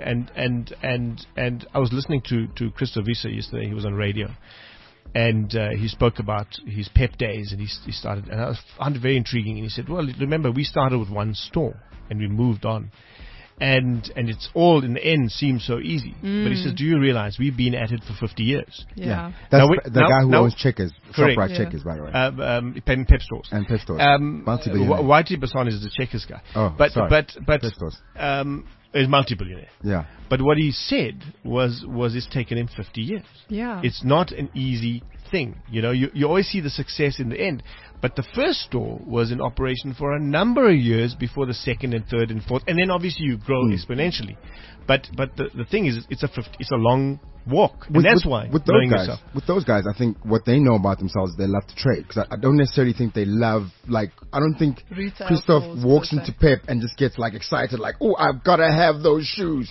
And I was listening to Christo Wiese yesterday. He was on radio. And he spoke about his pep days, and he started, and I found it very intriguing. And he said, well, remember, we started with one store, and we moved on. And it's all, in the end, seems so easy. But he says, do you realize we've been at it for 50 years? That's the guy who owns Checkers, ShopRite Checkers, by the way. Pep stores. And Pep stores. Whitey Basson is the Checkers guy. But Pep stores. Is multi-billionaire. But what he said was it's taken him 50 years. It's not an easy thing. You always see the success in the end, But the first store was in operation for a number of years before the second and third and fourth, and then obviously you grow exponentially. But the thing is, it's a long walk, and that's why with those guys, I think what they know about themselves, they love to trade. Because I don't necessarily think they love, like, I don't think retail Christoph walks into Pep and just gets like excited, like, oh, I've got to have those shoes.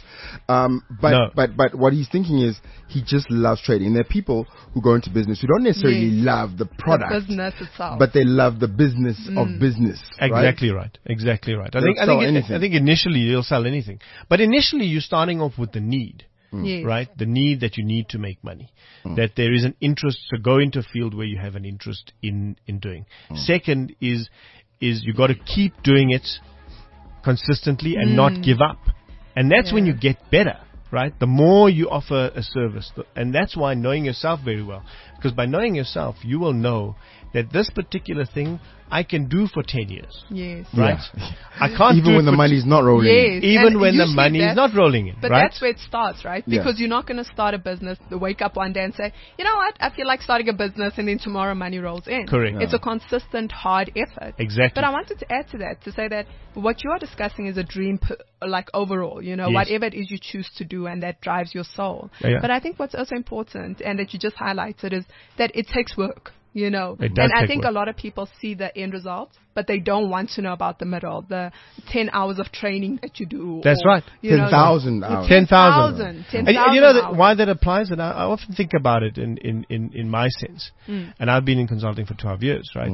But what he's thinking is he just loves trading. And there are people who go into business who don't necessarily love the product, the business itself, but they love the business of business. Exactly right. Exactly right. I think initially you'll sell anything, but initially you're starting off with the need. Yes. Right? The need that you need to make money. That there is an interest to go into a field where you have an interest in doing. Second is you got to keep doing it consistently and not give up. And that's when you get better, right? The more you offer a service. And that's why knowing yourself very well. Because by knowing yourself, you will know that this particular thing I can do for 10 years. Yes. Right? Yeah. I can't even do when the money's not rolling in. Yes. Even and when the money is not rolling in. But right? that's where it starts, right? Because you're not going to start a business, wake up one day and say, you know what, I feel like starting a business, and then tomorrow money rolls in. Correct. It's a consistent, hard effort. Exactly. But I wanted to add to that, to say that what you are discussing is a dream, like overall, you know, whatever it is you choose to do and that drives your soul. Yeah. But I think what's also important, and that you just highlighted, is that it takes work. You know, it does and I take think work. a lot of people see the end result, but they don't want to know about the middle, the 10 hours of training that you do. That's right. 10,000 hours. 10,000. 10,000 And you know hours. why that applies? And I often think about it in my sense. And I've been in consulting for 12 years, right?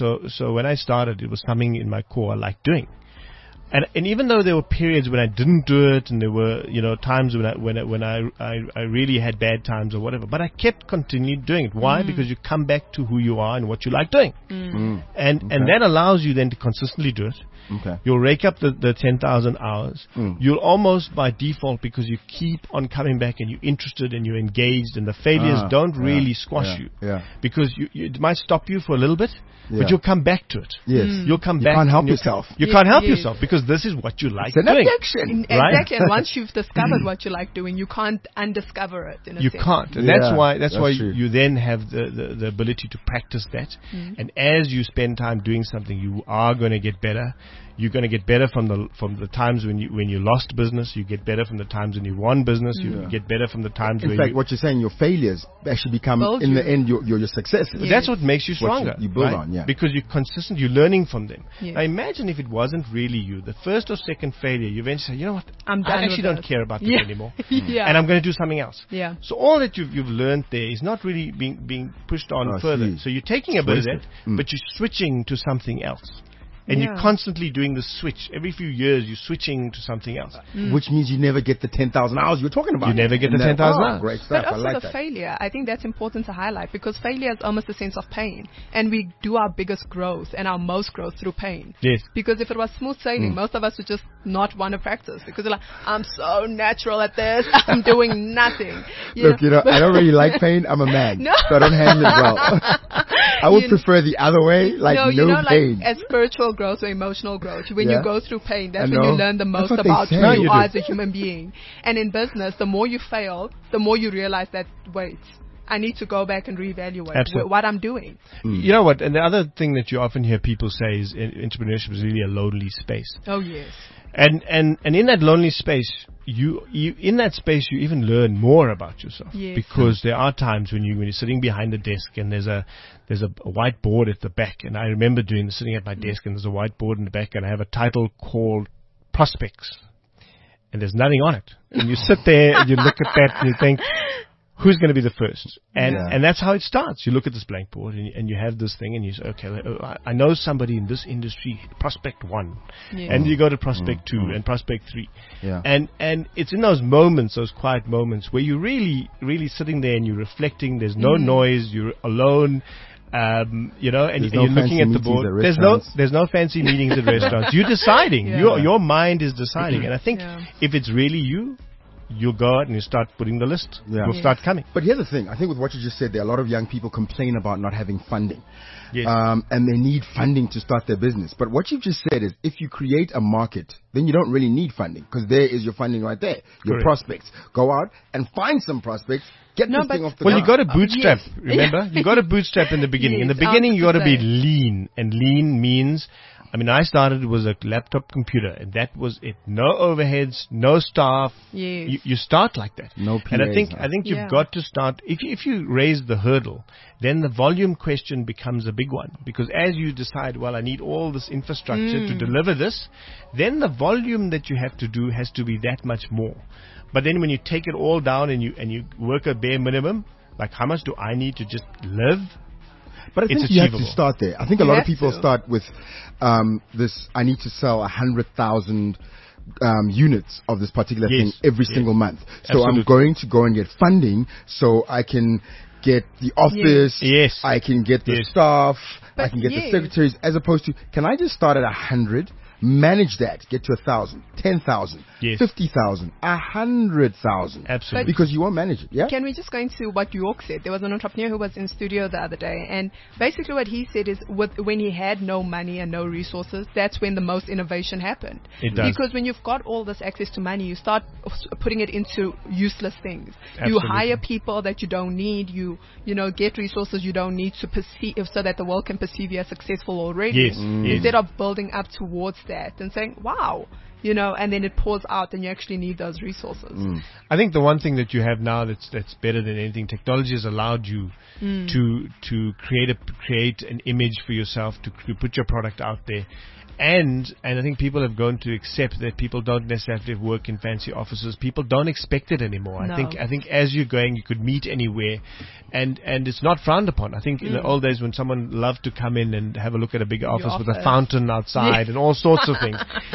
So when I started, it was something in my core I liked doing. And even though there were periods when I didn't do it, and there were, you know, times when I really had bad times or whatever, but I kept continuing doing it. Why? Because you come back to who you are and what you like doing, and that allows you then to consistently do it. Okay. You'll rake up the 10,000 hours. You'll almost by default, because you keep on coming back and you're interested and you're engaged, and the failures don't really squash you. Yeah. Because it might stop you for a little bit, but you'll come back to it. Yes. You'll come You back. can't help yourself. You can't help yourself, because this is what you like It's an doing. addiction. Right? Exactly, and once you've discovered what you like doing, you can't undiscover it. In a You sense. can't, and Yeah, that's why that's true. you then have the ability to practice that. And as you spend time doing something, you are going to get better. You're going to get better from the times when you lost business. You get better from the times when you won business. You get better from the times In when fact, what you're saying, your failures actually become, in the end, your successes. Yes. that's what makes you What stronger. you build right? on, yeah. Because you're consistent, you're learning from them. Yes. Now imagine if it wasn't really you, the first or second failure, you eventually say, you know what, I'm done I actually with don't this. care about this Yeah. anymore. Yeah. And I'm going to do something else. Yeah. So all that you've learned there is not really being pushed on I further. see. So you're taking a bit of that, Wasted. but you're switching to something else. And you're constantly doing the switch. Every few years, you're switching to something else. Which means you never get the 10,000 hours you're talking about. You never get the And 10,000 hours. Great stuff. But also I like the that. failure, I think that's important to highlight, because failure is almost a sense of pain. And we do our biggest growth and our most growth through pain. Yes. Because if it was smooth sailing, most of us would just not want to practice, because they're like, I'm so natural at this, I'm doing nothing. Look, I don't really like pain. I'm a man. No. So I don't handle it well. I would prefer the other way, like no pain. Like as spiritual growth or emotional growth, when you go through pain, that's I when you know. learn the That's most what they about say. who No, you you are do. as a human being. And in business, the more you fail, the more you realize that, wait, I need to go back and reevaluate Absolutely. what I'm doing. You know what? And the other thing that you often hear people say is entrepreneurship is really a lonely space. Oh, yes. And in that lonely space, you in that space you even learn more about yourself. Yes. Because there are times when you're sitting behind the desk and there's a white board at the back, and I remember sitting at my desk and there's a white board in the back and I have a title called Prospects, and there's nothing on it. And you sit there and you look at that and you think, who's going to be the first? And that's how it starts. You look at this blank board and you have this thing and you say, okay, I know somebody in this industry, Prospect 1. Yeah. And you go to Prospect 2 and Prospect 3. Yeah. And it's in those moments, those quiet moments, where you're really, really sitting there and you're reflecting. There's no noise. You're alone. And There's you're no looking fancy at the meetings board. at There's no fancy meetings at restaurants. You're deciding. Yeah. Your mind is deciding. And I think Yeah. if it's really you, you'll go out and you start putting the list. Yeah. Will start coming. But here's the thing. I think with what you just said, there are a lot of young people complain about not having funding. Yes. And they need funding to start their business. But what you've just said is if you create a market, then you don't really need funding because there is your funding right there. Your Correct. prospects. Go out and find some prospects. Get this thing off the Well, ground. you got to bootstrap, yes. remember? You got to bootstrap in the beginning. Yes, In the beginning, you got to be 100%. lean. And lean means, I started with a laptop computer, and that was it. No overheads, no staff. Yes. You start like that. No And I PAs, think huh? you've Yeah. got to start, if you raise the hurdle, then the volume question becomes a big one. Because as you decide, well, I need all this infrastructure to deliver this, then the volume that you have to do has to be that much more. But then when you take it all down and you work a bare minimum, like how much do I need to just live? But I It's think you have to achievable. start there. I think a You lot of have people to. start with this, I need to sell 100,000 units of this particular thing Yes, every yes. single month. So I'm Absolutely. going to go and get funding so I can get the office, Yes. I can get the Yes. staff, I But can get the yes. secretaries, as opposed to, can I just start at 100, manage that, get to 1,000, 10,000, Yes. 50,000, 100,000. Absolutely. Because you won't manage it, yeah? Can we just go into what York said? There was an entrepreneur who was in studio the other day, and basically what he said is when he had no money and no resources, that's when the most innovation happened. It does. Because when you've got all this access to money, you start putting it into useless things. You Absolutely. hire people that you don't need. You get resources you don't need to perceive so that the world can perceive you as successful already. Yes, yes. Instead of building up towards that and saying, wow, and then it pours out and you actually need those resources. I think the one thing that you have now that's better than anything, technology has allowed you to create an image for yourself, to put your product out there. And I think people have grown to accept that people don't necessarily work in fancy offices. People don't expect it anymore. No. I think as you're going, you could meet anywhere, and it's not frowned upon. I think in the old days when someone loved to come in and have a look at a big office with a office. fountain outside and all sorts of things,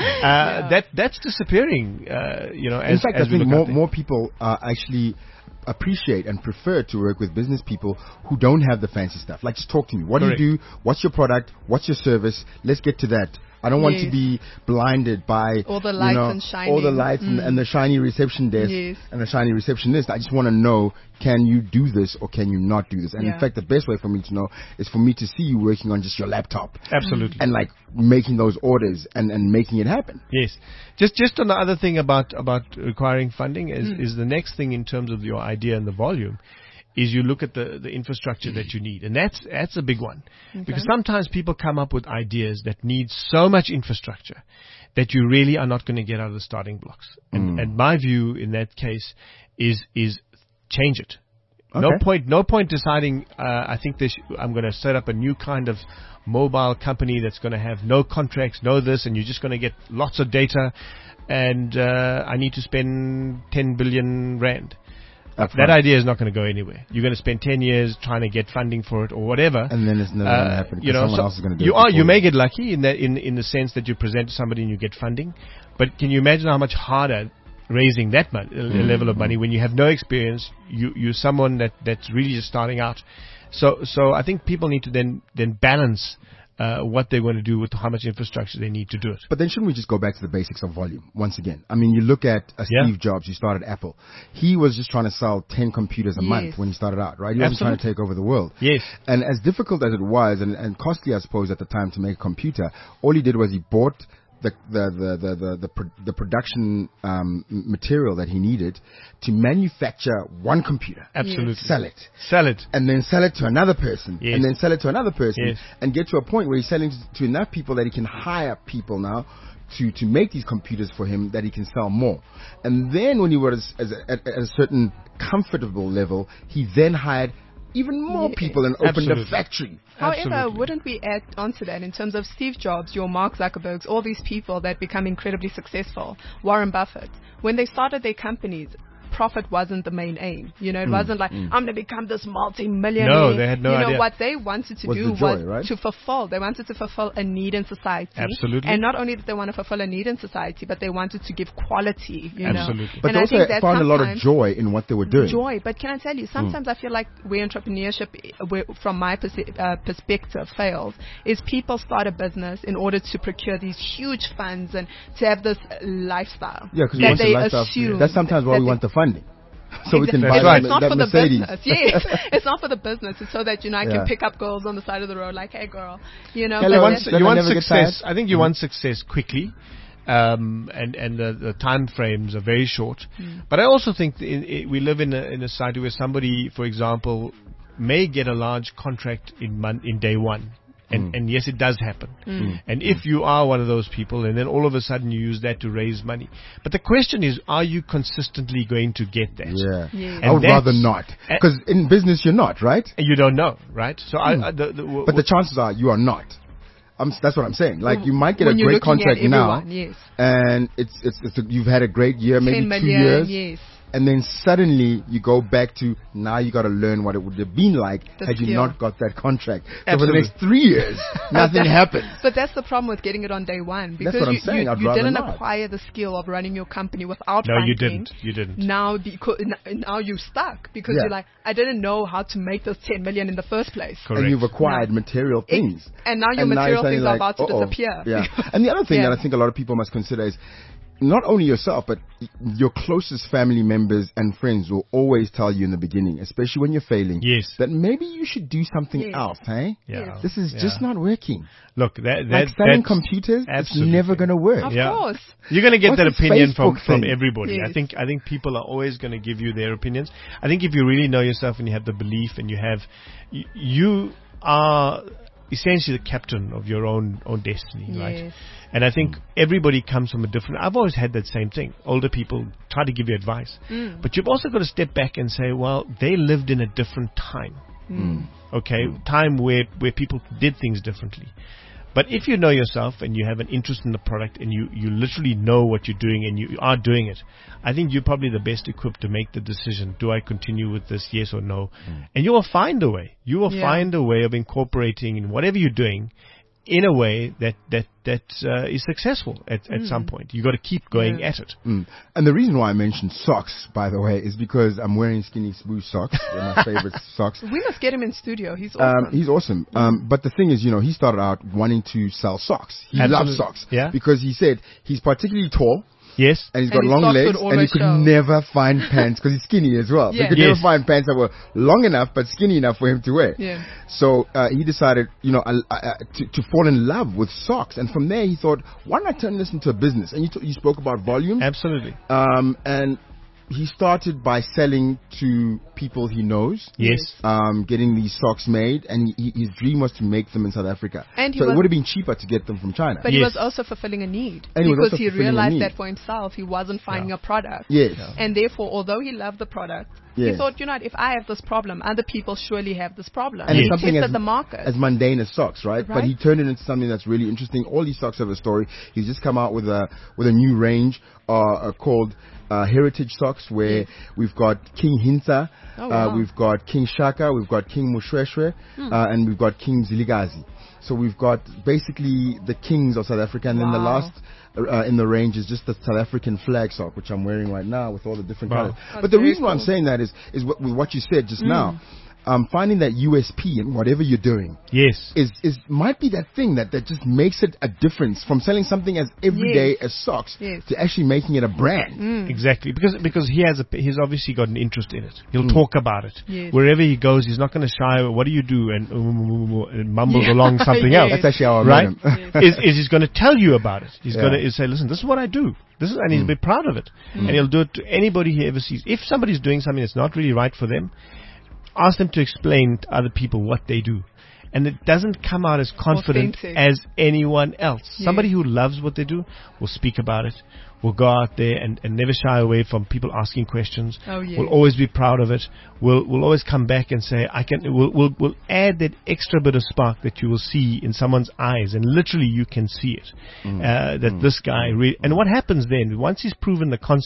that's disappearing. In fact, as I we think look out there. more people actually appreciate and prefer to work with business people who don't have the fancy stuff. Like, just talk to me. What Correct. do you do? What's your product? What's your service? Let's get to that. I don't want to Yes. be blinded by All the lights and all the shining. lights and the shiny reception desk Yes. and the shiny receptionist. I just want to know, can you do this or can you not do this? And in Yeah. fact, the best way for me to know is for me to see you working on just your laptop Absolutely. and like making those orders and making it happen. Yes. Just on the other thing about requiring funding is the next thing in terms of your idea and the volume is you look at the infrastructure that you need. And that's a big one. Because sometimes people come up with ideas that need so much infrastructure that you really are not going to get out of the starting blocks. And my view in that case is change it. Okay. No point deciding, I think I'm going to set up a new kind of mobile company that's going to have no contracts, no this, and you're just going to get lots of data, and I need to spend 10 billion rand. That idea is not going to go anywhere. You're going to spend 10 years trying to get funding for it or whatever. And then it's never going to happen because someone else is going to do it. You may get lucky in the sense that you present to somebody and you get funding. But can you imagine how much harder raising that level of money when you have no experience? You're someone that's really just starting out. So I think people need to then balance what they want to do with how much infrastructure they need to do it. But then shouldn't we just go back to the basics of volume once again? I mean, you look at Steve Jobs, who started Apple. He was just trying to sell 10 computers a month when he started out, right? He wasn't trying to take over the world. Yes. And as difficult as it was, and costly, I suppose, at the time to make a computer, all he did was he bought the production material that he needed to manufacture one computer. Absolutely. Sell it. And then sell it to another person. Yes. And then sell it to another person. Yes. And get to a point where he's selling to enough people that he can hire people now to make these computers for him that he can sell more. And then when he was at a certain comfortable level, he then hired even more people and opened a factory. However, wouldn't we add on to that in terms of Steve Jobs, your Mark Zuckerbergs, all these people that become incredibly successful, Warren Buffett, when they started their companies, profit wasn't the main aim. It wasn't like, I'm going to become this multi-millionaire. No, they had no idea. What they wanted to do was to fulfill. They wanted to fulfill a need in society. Absolutely. And not only did they want to fulfill a need in society, but they wanted to give quality. Absolutely. But they also found a lot of joy in what they were doing. Joy. But can I tell you, sometimes I feel like where entrepreneurship, from my perspective, fails, is people start a business in order to procure these huge funds and to have this lifestyle. Yeah, because they assume. That's sometimes why we want the funding. So we can buy it's not for Mercedes. The business. Yes, it's not for the business. It's so that I can pick up girls on the side of the road, like, hey, girl, you want success. I think you want success quickly, and the time frames are very short. But I also think we live in a society where somebody, for example, may get a large contract in day one. And yes, it does happen. And if you are one of those people, and then all of a sudden you use that to raise money. But the question is, are you consistently going to get that? Yeah. I would rather not. Because in business, you're not, right? You don't know, right? So but the chances are you are not. That's what I'm saying. Like, you might get a great contract now, and you've had a great year, maybe 2 years. Yes. And then suddenly you go back to, now you got to learn what it would have been like had you not got that contract. So for the next 3 years, nothing happens. But that's the problem with getting it on day one. Because that's what I'm saying. You didn't acquire the skill of running your company without funding. No, you didn't. Now you're stuck because you're like, I didn't know how to make those 10 million in the first place. Correct. And you've acquired material things. And now your material things are about to disappear. Yeah. And the other thing that I think a lot of people must consider is, not only yourself, but your closest family members and friends will always tell you in the beginning, especially when you're failing, that maybe you should do something else, hey? Yeah. This is just not working. Look, like selling computers, it's never going to work. Of course. You're going to get that opinion from everybody. Yes. I think people are always going to give you their opinions. I think if you really know yourself and you have the belief and you are essentially the captain of your own destiny, right? And I think everybody comes from a different... I've always had that same thing. Older people try to give you advice. But you've also got to step back and say, well, they lived in a different time. Okay? Time where people did things differently. But if you know yourself and you have an interest in the product and you literally know what you're doing and you are doing it, I think you're probably the best equipped to make the decision. Do I continue with this, yes or no? And you will find a way. You will find a way of incorporating in whatever you're doing in a way that is successful at some point. You've got to keep going at it. And the reason why I mentioned socks, by the way, is because I'm wearing Skinny Smooth socks. They're my favorite socks. We must get him in studio. He's awesome. He's awesome. But the thing is, he started out wanting to sell socks. He loves socks. Yeah. Because he said he's particularly tall. Yes. And he's got long legs, and he could never find pants because he's skinny as well. So he could never find pants that were long enough but skinny enough for him to wear. Yeah. So he decided, to fall in love with socks. And from there he thought, why not turn this into a business? And you spoke about volume. Absolutely. And he started by selling to people he knows. Yes. Getting these socks made, and his dream was to make them in South Africa. And so it would have been cheaper to get them from China. But he was also fulfilling a need. Because he realized that for himself, he wasn't finding a product. Yes. And therefore, although he loved the product, he thought, if I have this problem, other people surely have this problem. And it's something tested the market. As mundane as socks, right? But he turned it into something that's really interesting. All these socks have a story. He's just come out with a new range called Heritage Socks, where we've got King Hinta, we've got King Shaka, we've got King Mushweshwe, and we've got King Ziligazi. So we've got basically the kings of South Africa, and then the last in the range is just the South African flag sock, which I'm wearing right now with all the different colors. But the reason why I'm saying that is with what you said just now. Finding that USP in whatever you're doing, is might be that thing that just makes it a difference from selling something as everyday as socks to actually making it a brand. Exactly, because he's obviously got an interest in it. He'll talk about it wherever he goes. He's not going to shy away. What do you do? And mumbles along something else. That's actually how I met him. He's going to tell you about it. He's going to say, listen, this is what I do. And he's a bit proud of it, and he'll do it to anybody he ever sees. If somebody's doing something that's not really right for them, ask them to explain to other people what they do. And it doesn't come out as confident as anyone else. Somebody who loves what they do will speak about it, will go out there and never shy away from people asking questions, will always be proud of it, will always come back and say, will add that extra bit of spark that you will see in someone's eyes, and literally you can see it, that this guy and what happens then, once he's proven the concept,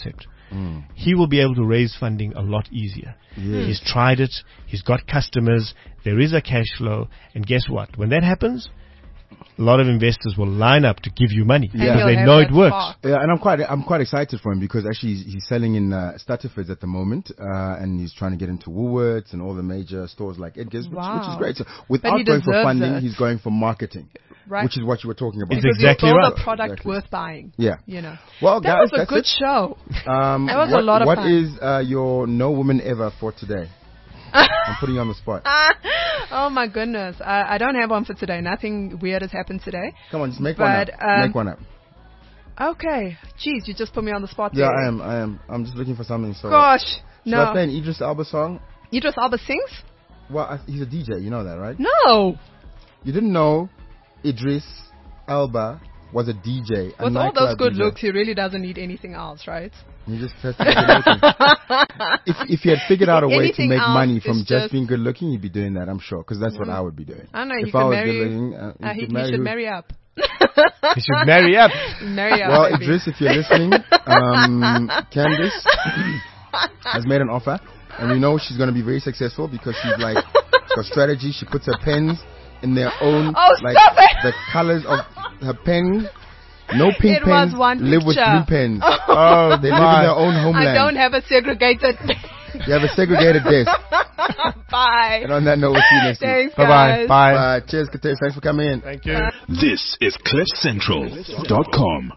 he will be able to raise funding a lot easier. Yes. He's tried it. He's got customers. There is a cash flow. And guess what? When that happens, a lot of investors will line up to give you money because they know it works. Yeah, and I'm quite excited for him because actually he's selling in Stutterfords at the moment, and he's trying to get into Woolworths and all the major stores like Edgar's, which is great. So without going for funding, he's going for marketing. Right. Which is what you were talking about. It's exactly right. A product worth buying. Yeah. You know. Well, that guys, was a good show. That was a lot of fun. fun. What is your No Woman Ever for today? I'm putting you on the spot. Oh my goodness. I don't have one for today. Nothing weird has happened today. Come on, just make one up. Make one up. Okay. Jeez, you just put me on the spot Yeah, there. I am. I'm just looking for something. So Gosh, should I play an Idris Elba song? Idris Elba sings? Well, he's a DJ. You know that, right? No. You didn't know Idris Elba was a DJ. With all those good looks, he really doesn't need anything else, right? He just has to be good looking. If he had figured out a way to make money from just being good looking, he'd be doing that, I'm sure, because that's what I would be doing. I know, if I was good looking, he should marry up. He should marry up. Marry up. Well, baby. Idris, if you're listening, Candice has made an offer, and we know she's going to be very successful because she's got strategy. She puts her pens in their own, the colors of her pens. No pink pens live with blue pens. Oh, they live in their own homeland. I don't have a segregated. You have a segregated desk. Bye. And on that note, we'll see you next week. Thanks, Bye-bye. guys. Cheers, Katesh. Thanks for coming in. Thank you. This is CliffCentral.com.